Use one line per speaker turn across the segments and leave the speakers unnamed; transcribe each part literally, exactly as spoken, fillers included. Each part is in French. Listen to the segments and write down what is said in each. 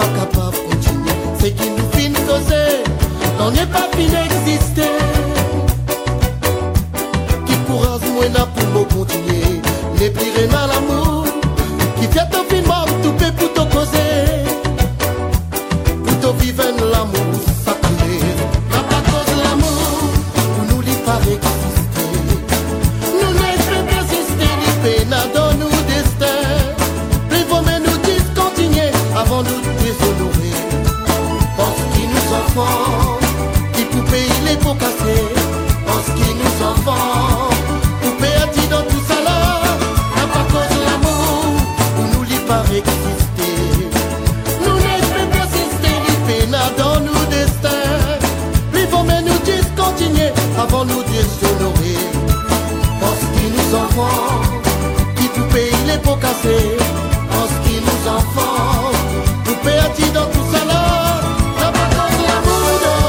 pas capable de continuer. C'est qui nous fin causer, on n'est pas fin d'exister. Qui courage moins là pour nous continuer. Les plus rien à l'amour, qui fait ton fin mort tout peut pour te causer. Pour te vivre l'amour, ça calme. N'a pas cause l'amour, pour nous lui pas exister. Nous n'espérons pas exister, ni peine dans nos destins. Plus vaut mieux nous discontinuer avant nous déshonorer. Parce qu'ils nous enfants, qui pour payer les pots cassés. Parce qu'ils nous enfants, pour payer dans tout ça là. N'a pas cause l'amour, pour nous lui pas exister. Nous n'espérons pas exister, ni peine dans nos destins. Plus vaut mieux nous discontinuer avant nous déshonorer. Parce qu'ils nous enfants, qui pour payer les pots cassés. Parce qu'ils nous enfants, pour payer dans tout ça là. N'a pas cause l'amour, non.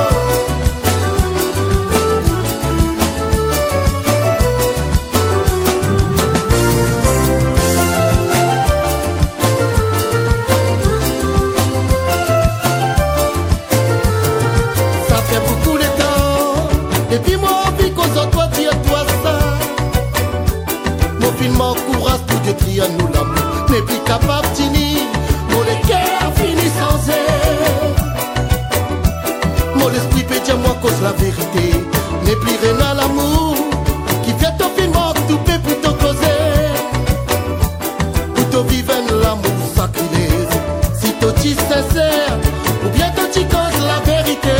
Ça fait beaucoup de temps, depuis moi envie qu'on s'entend dire toi ça. Mon film encourage pour détruire nous l'amour. N'est plus capable de finir, mon cœur fini sans elle. Mon esprit peut dire moi cause la vérité. N'est plus rien à l'amour, qui fait ton film tout peut pour te causer. Pour te vivre l'amour sacrilège. Si tu dis sincère, ou bien tu causes la vérité.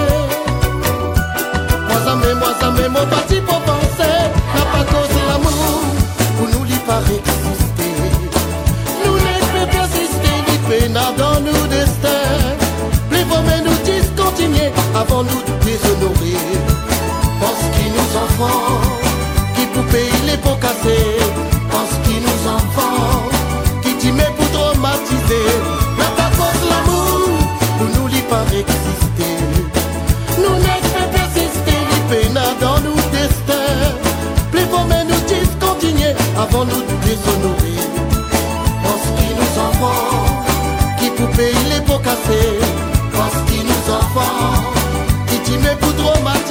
Moi ça me, moi ça me, mon parti pour penser. N'a pas cause l'amour, pour nous lui pas exister. Nous n'espérons pas exister, ni peine dans nos destins. Plus vaut mieux nous discontinuer avant nous déshonorer. Parce qu'ils nous enfants, qui pour payer les pots cassés. Parce qu'ils nous enfants, qui t'aimaient pour traumatiser. N'a pas cause l'amour, pour nous lui pas exister. Nous n'espérons pas exister, ni peine dans nos destins. Plus vaut mieux nous discontinuer avant nous déshonorer. Parce qu'ils nous enfants, qui pour payer les pots cassés. Parce qu'ils nous enfants, qui t'aimaient pour traumatiser.